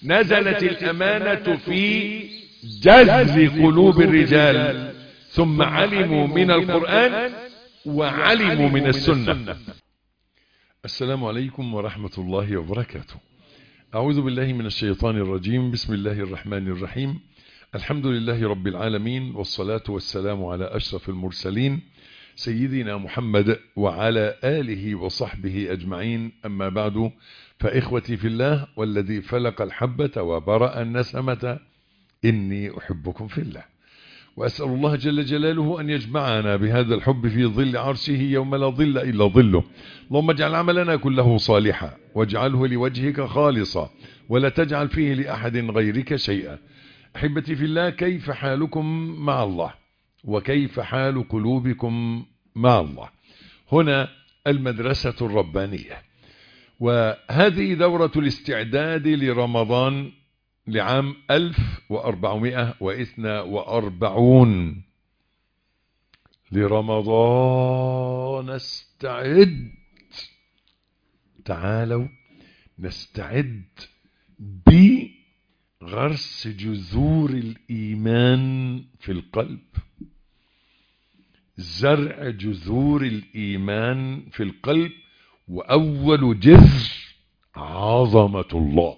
نزلت الأمانة في جذب قلوب الرجال، ثم علموا من القرآن وعلموا من السنة. السلام عليكم ورحمة الله وبركاته. أعوذ بالله من الشيطان الرجيم. بسم الله الرحمن الرحيم. الحمد لله رب العالمين، والصلاة والسلام على أشرف المرسلين سيدنا محمد وعلى آله وصحبه أجمعين. أما بعد، فإخوتي في الله والذي فلق الحبة وبرأ النسمة، إني أحبكم في الله، وأسأل الله جل جلاله أن يجمعنا بهذا الحب في ظل عرشه يوم لا ظل إلا ظله. اللهم اجعل عملنا كله صالحا، واجعله لوجهك خالصا، ولا تجعل فيه لأحد غيرك شيئا. أحبتي في الله، كيف حالكم مع الله؟ وكيف حال قلوبكم مع الله؟ هنا المدرسة الربانية، وهذه دورة الاستعداد لرمضان لعام 1442. لرمضان استعد. تعالوا نستعد بغرس جذور الإيمان في القلب، زرع جذور الإيمان في القلب. وأول جذر عظمة الله،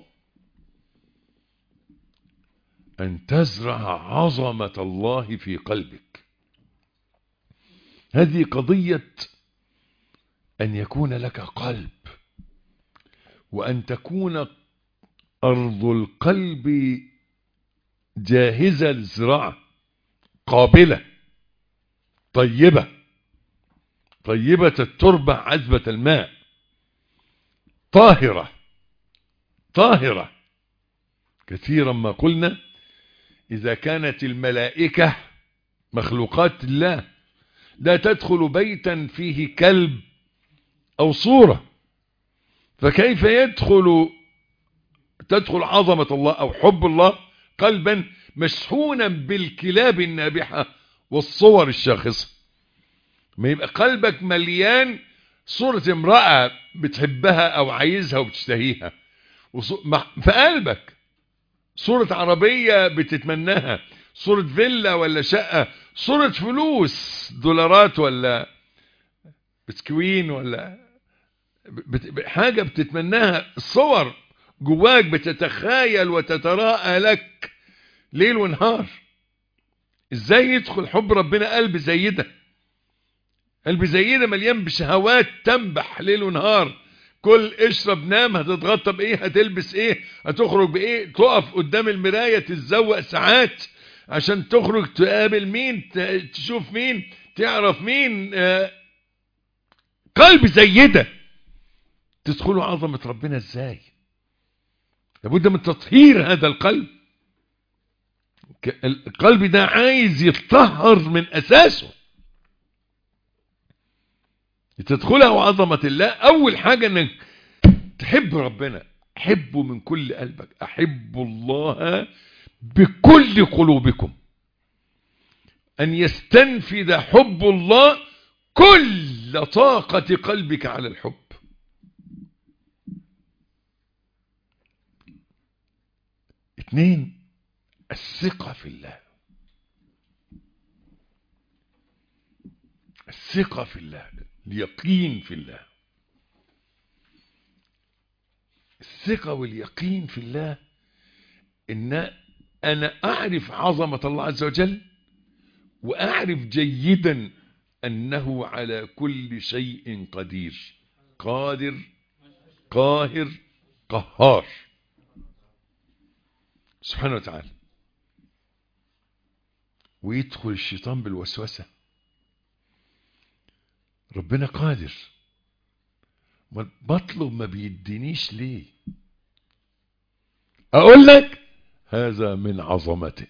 أن تزرع عظمة الله في قلبك. هذه قضية أن يكون لك قلب، وأن تكون أرض القلب جاهزة للزراعة، قابلة، طيبة التربة، عذبة الماء، طاهرة. كثيرا ما قلنا إذا كانت الملائكة مخلوقات الله لا تدخل بيتا فيه كلب أو صورة، فكيف تدخل عظمة الله أو حب الله قلبا مشحونا بالكلاب النابحة والصور الشاخصة؟ ما يبقى قلبك مليان صورة امرأة بتحبها أو عايزها وبتشتهيها، في قلبك صورة عربية بتتمناها، صورة فيلا ولا شقة، صورة فلوس، دولارات ولا بسكوين ولا حاجة بتتمناها، صور جواك بتتخيل وتتراءى لك ليل ونهار. ازاي يدخل حب ربنا قلب زي ده؟ قلب زي ده مليان بشهوات تنبح ليل ونهار. كل اشرب نام، هتتغطى بايه، هتلبس ايه، هتخرج بايه، تقف قدام المراية تتزوق ساعات عشان تخرج تقابل مين، تشوف مين، تعرف مين. قلب زي ده تدخلوا عظمة ربنا ازاي؟ لابد من تطهير هذا القلب. القلب ده عايز يتطهر من اساسه. تدخله عظمة الله، اول حاجة انك تحب ربنا، حبه من كل قلبك. احب الله بكل قلوبكم، ان يستنفذ حب الله كل طاقة قلبك على الحب. 2، الثقة في الله. الثقة في الله، اليقين في الله. الثقة واليقين في الله ان انا اعرف عظمة الله عز وجل، واعرف جيدا انه على كل شيء قدير، قادر، قاهر، قهار سبحانه وتعالى. ويدخل الشيطان بالوسوسة، ربنا قادر، بطلب ما بيدينيش ليه؟ اقول لك هذا من عظمته،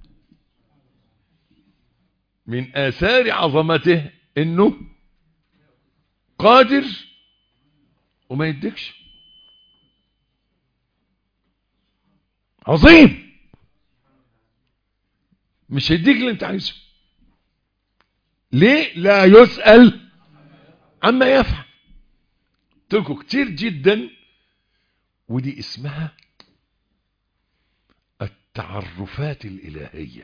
من آثار عظمته انه قادر وما يديكش. عظيم، مش هيديك اللي انت عايزه. ليه؟ لا يسأل عما يفعل. قلت لكم كتير جدا، ودي اسمها التعرفات الإلهية،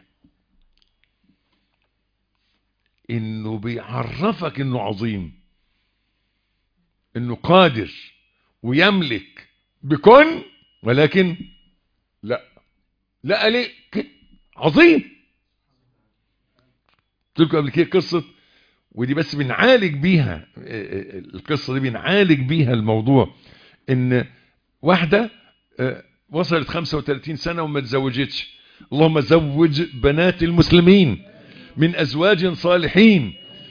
انه بيعرفك انه عظيم، انه قادر ويملك بكن، ولكن لا عليك عظيم. قلت لكم قبل كده قصة، ودي بس بنعالج بيها القصة دي، بنعالج بيها الموضوع. ان واحدة وصلت 35 سنة وما تزوجتش. اللهم زوج بنات المسلمين من أزواج صالحين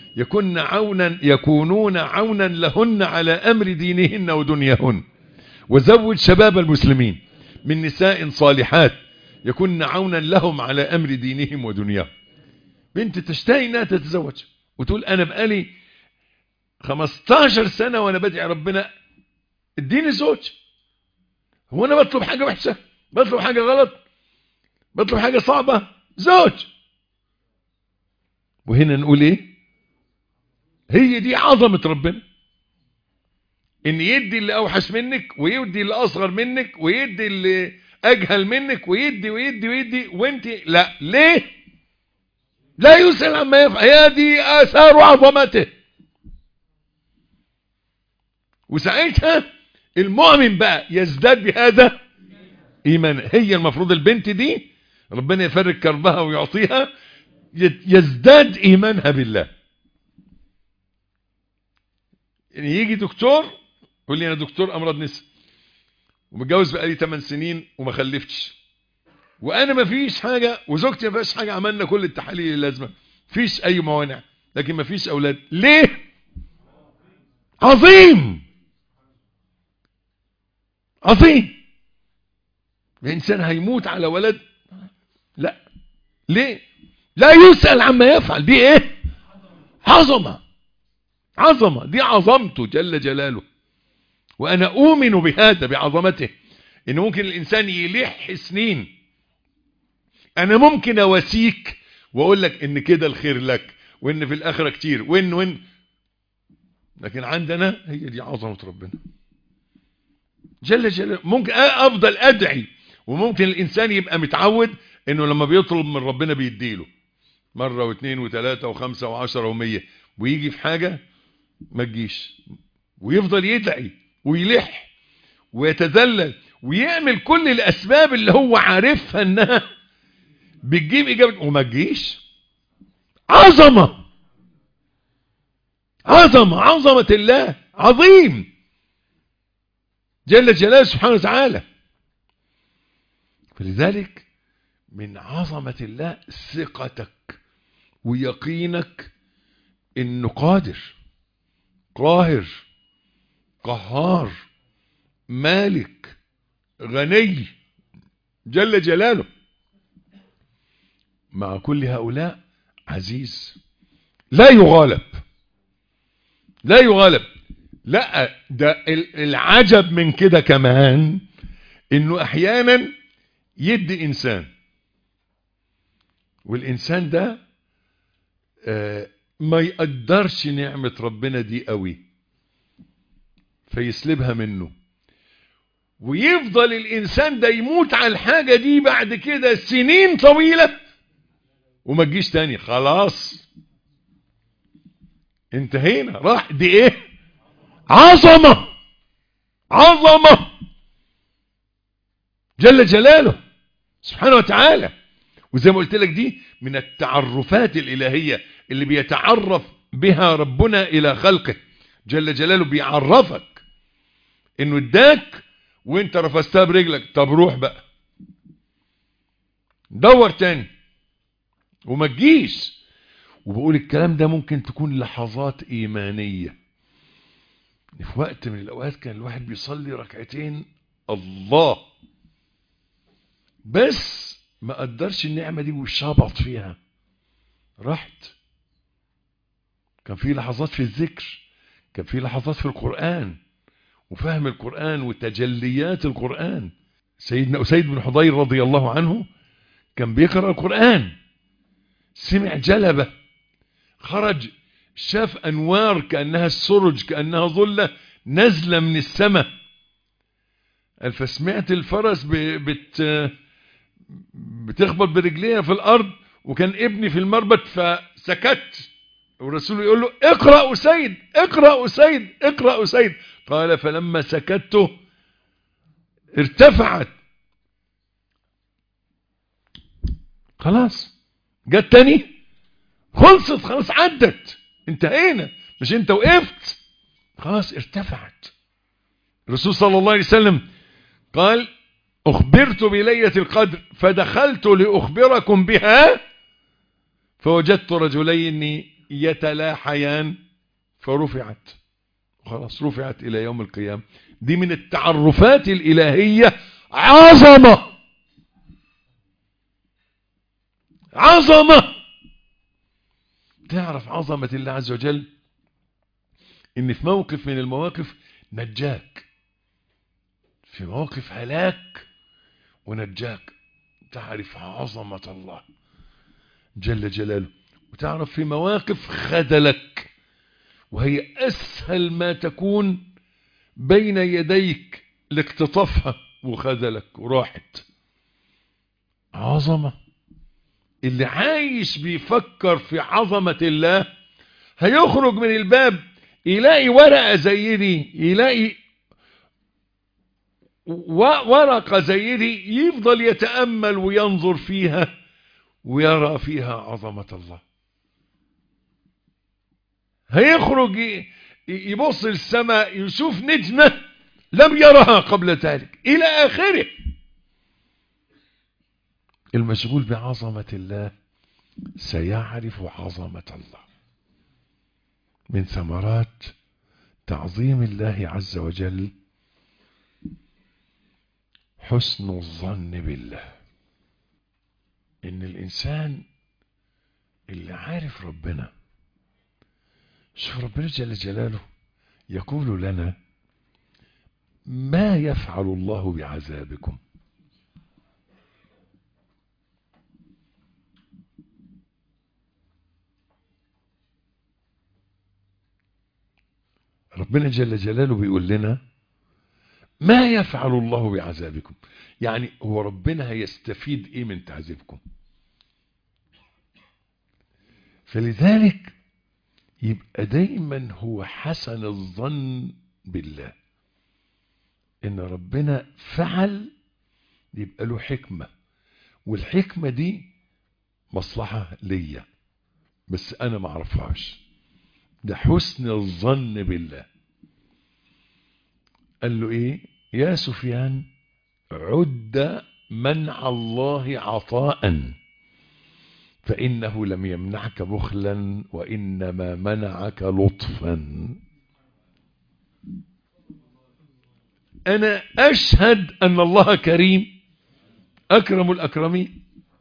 يكونون عونا لهن على أمر دينهن ودنياهن. وزوج شباب المسلمين من نساء صالحات يكون عونا لهم على أمر دينهم ودنياهم. بنت تشتهي انها تتزوج وتقول انا بقالي 15 سنة وانا بدعي ربنا اديني زوج. هو انا بطلب حاجة وحشة؟ بطلب حاجة غلط؟ بطلب حاجة صعبة؟ زوج. وهنا نقول ايه؟ هي دي عظمة ربنا، ان يدي اللي اوحش منك ويدي اللي اصغر منك ويدي اللي اجهل منك ويدي ويدي ويدي، وانت لا. ليه؟ لا يسأل عما يفعل. هي دي آثار عظمته. وساعتها المؤمن بقى يزداد بهذا إيمانا. هي المفروض البنت دي ربنا يفرج كربها ويعطيها، يزداد إيمانها بالله. يعني يجي دكتور يقول لي أنا دكتور أمراض نساء ومتجوز بقالي 8 سنين وما خلفتش، وأنا ما فيش حاجة وزوجتي ما فيش حاجة، عملنا كل التحاليل اللازمة، فيش أي موانع، لكن ما فيش أولاد. ليه؟ عظيم. عظيم. الإنسان هيموت على ولد؟ لا. ليه؟ لا يسأل عما يفعل. دي ايه؟ عظمة. عظمة. دي عظمته جل جلاله. وأنا أؤمن بهذا، بعظمته، إن ممكن الإنسان يلح سنين. أنا ممكن أواسيك وأقول لك إن كده الخير لك وإن في الآخرة كتير وإن لكن عندنا هي دي عظمة ربنا جل جلاله. ممكن أفضل أدعي، وممكن الإنسان يبقى متعود إنه لما بيطلب من ربنا بيديله مرة واثنين وثلاثة وخمسة وعشرة ومية، ويجي في حاجة ما تجيش، ويفضل يدعي ويلح ويتذلل ويعمل كل الأسباب اللي هو عارفها إنها بتجيب إجابة وما تجيش. عظمة. عظمة. عظمة الله. عظيم جل جلاله سبحانه وتعالى. فلذلك من عظمة الله ثقتك ويقينك انه قادر، قاهر، قهار، مالك، غني جل جلاله. مع كل هؤلاء عزيز لا يغالب. لا يغالب. لا، ده العجب من كده كمان انه احيانا يدي انسان، والانسان ده ما يقدرش نعمة ربنا دي قوي فيسلبها منه، ويفضل الانسان ده يموت على الحاجة دي بعد كده سنين طويلة وما تجيش تاني. خلاص انتهينا، راح. دي ايه؟ عظمة. عظمة جل جلاله سبحانه وتعالى. وزي ما قلت لك دي من التعرفات الإلهية اللي بيتعرف بها ربنا إلى خلقه جل جلاله. بيعرفك انه اداك وانت رفستها برجلك. طب روح بقى دور تاني وما تجيش. وبقول الكلام ده ممكن تكون لحظات إيمانية. في وقت من الأوقات كان الواحد بيصلي ركعتين الله، بس ما قدرش النعمة دي وشبط فيها، رحت. كان في لحظات في الذكر، كان في لحظات في القرآن وفهم القرآن وتجليات القرآن. سيدنا أسيد بن حضير رضي الله عنه كان بيقرأ القرآن، سمع جلبة، خرج شاف أنوار كأنها السرج كأنها ظلة نزلة من السماء. فسمعت الفرس بتخبط برجليها في الارض، وكان ابني في المربط فسكت، والرسول يقول له اقرأ أسيد اقرأ أسيد اقرأ أسيد. قال فلما سكت ارتفعت. خلاص جت تاني، خلصت خلاص، عدت، انتهينا، مش انت وقفت، خلاص ارتفعت. الرسول صلى الله عليه وسلم قال اخبرت بليلة القدر فدخلت لأخبركم بها فوجدت رجلين يتلاحيان فرفعت. خلاص رفعت إلى يوم القيامة. دي من التعرفات الإلهية. عظمة عظمة. تعرف عظمة الله عز وجل ان في موقف من المواقف نجاك، في موقف هلاك ونجاك. تعرف عظمة الله جل جلاله. وتعرف في مواقف خذلك وهي أسهل ما تكون بين يديك لاقتطافها وخذلك وراحت. عظمة. اللي عايش بيفكر في عظمة الله هيخرج من الباب يلاقي ورقة زي دي، يلاقي ورقة زي دي، يفضل يتأمل وينظر فيها ويرى فيها عظمة الله. هيخرج يبص للسماء يشوف نجمة لم يرها قبل ذلك إلى آخره. المشغول بعظمة الله سيعرف عظمة الله. من ثمرات تعظيم الله عز وجل حسن الظن بالله. ان الانسان اللي عارف ربنا، شوف ربنا جل جلاله يقول لنا ما يفعل الله بعذابكم. ربنا جل جلاله بيقول لنا ما يفعل الله بعذابكم، يعني هو ربنا هيستفيد ايه من تعذيبكم. فلذلك يبقى دايما هو حسن الظن بالله، ان ربنا فعل يبقى له حكمة، والحكمة دي مصلحة ليا بس انا ما اعرفهاش. ده حسن الظن بالله. قال له ايه يا سفيان؟ عد منع الله عطاء فإنه لم يمنعك بخلا وإنما منعك لطفا. أنا أشهد أن الله كريم أكرم الأكرمين،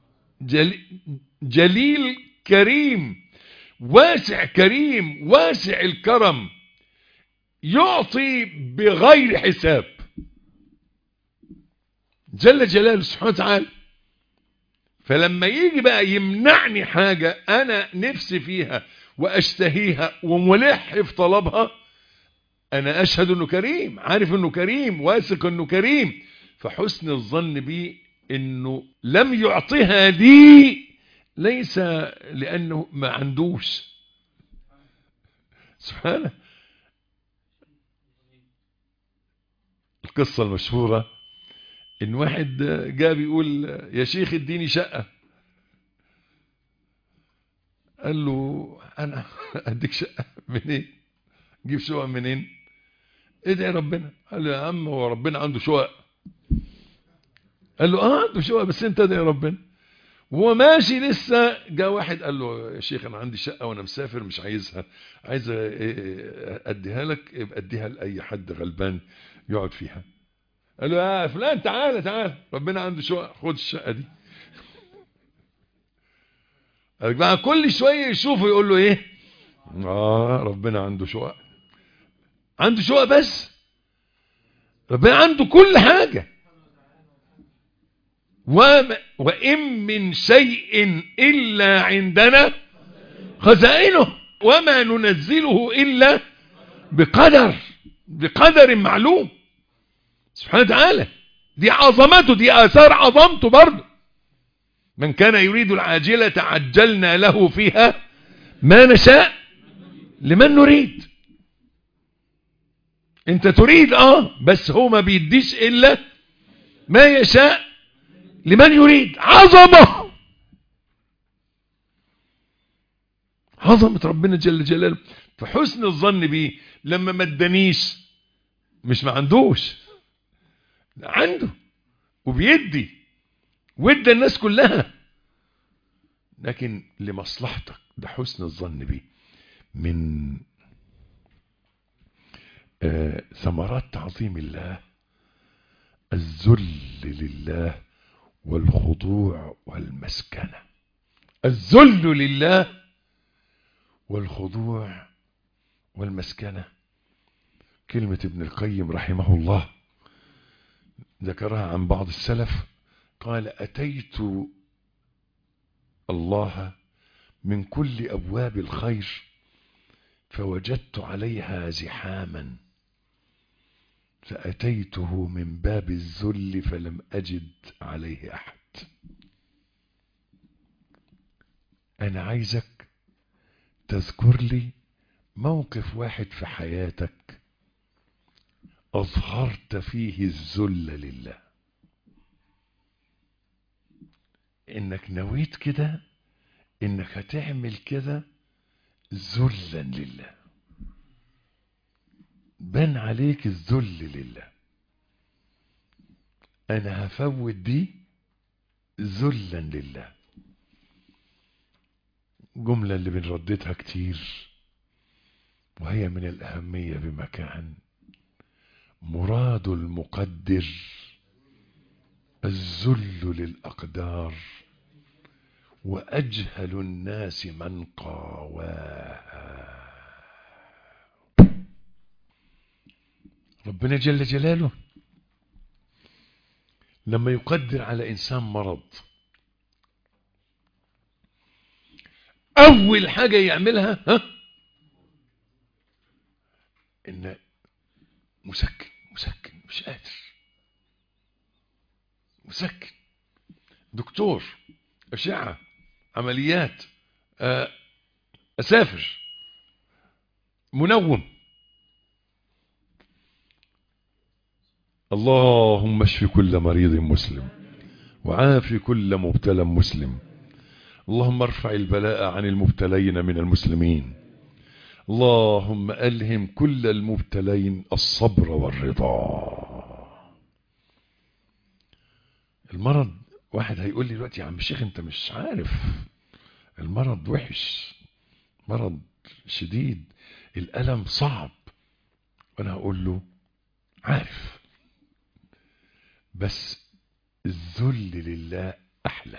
جليل كريم، واسع كريم، واسع الكرم، يعطي بغير حساب جل جلاله سبحانه وتعالى. فلما يجي بقى يمنعني حاجة أنا نفسي فيها وأشتهيها وملح في طلبها، أنا أشهد أنه كريم، عارف أنه كريم، واثق أنه كريم. فحسن الظن بي أنه لم يعطيها دي ليس لأنه ما عندوش، سبحانه. القصة المشهورة ان واحد جاء بيقول يا شيخ اديني شقة. قال له انا اديك شقة منين؟ جيب شقة منين؟ ادعي ربنا. قال له يا عم هو ربنا عنده شقق؟ قال له عنده شقق بس انت ادعي ربنا. وهو ماشي لسه جاء واحد قال له يا شيخ انا عندي شقة وانا مسافر مش عايزها، عايز اديها لك، يبقى اديها لاي حد غلبان يقعد فيها. قال له يا فلان تعالى تعالى ربنا عنده شقق، خد الشقة دي. بقى كل شوية يشوفه يقول له ايه؟ ربنا عنده شقق. عنده شقق بس؟ ربنا عنده كل حاجة. وإن من شيء إلا عندنا خزائنه وما ننزله إلا بقدر معلوم سبحانه وتعالى. دي عظمته، دي آثار عظمته برضه. من كان يريد العاجلة عجلنا له فيها ما نشاء لمن نريد. انت تريد بس هو ما بيديش الا ما يشاء لمن يريد. عظمة ربنا جل جلاله. فحسن الظن بيه لما ما ادانيش، مش ما عندوش، عنده وبيدي وادى الناس كلها، لكن لمصلحتك. ده حسن الظن بيه. من ثمرات تعظيم الله الذل لله والخضوع والمسكنة. الذل لله والخضوع والمسكنة. كلمة ابن القيم رحمه الله ذكرها عن بعض السلف، قال: أتيت الله من كل أبواب الخير فوجدت عليها زحاما، فأتيته من باب الذل فلم أجد عليه أحد. أنا عايزك تذكر لي موقف واحد في حياتك أظهرت فيه الذل لله، إنك نويت كده، إنك هتعمل كده ذلا لله، بان عليك الذل لله. أنا هفوت دي ذلا لله. جملة اللي بنرددها كتير وهي من الأهمية بمكان: مراد المقدر الذل للأقدار، وأجهل الناس من قاواها. ربنا جل جلاله لما يقدر على إنسان مرض، أول حاجة يعملها إن مسكن مش قادر، مسكن، دكتور، أشعة، عمليات، أسافر، منوم. اللهم اشف كل مريض مسلم وعافي كل مبتلى مسلم. اللهم ارفع البلاء عن المبتلين من المسلمين. اللهم ألهم كل المبتلين الصبر والرضا. المرض، واحد هيقول لي دلوقتي: يا عم الشيخ انت مش عارف، المرض وحش، مرض شديد، الألم صعب. وانا هقول له: عارف، بس الذل لله أحلى.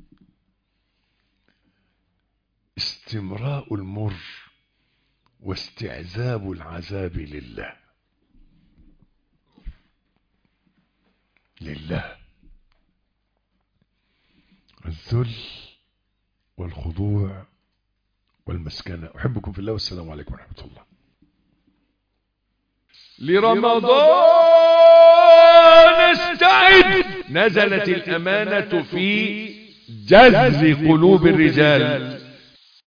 استمراء المر واستعذاب العذاب لله. الذل والخضوع والمسكنة. أحبكم في الله والسلام عليكم ورحمة الله. لرمضان استعد. نزلت الأمانة في جذب قلوب الرجال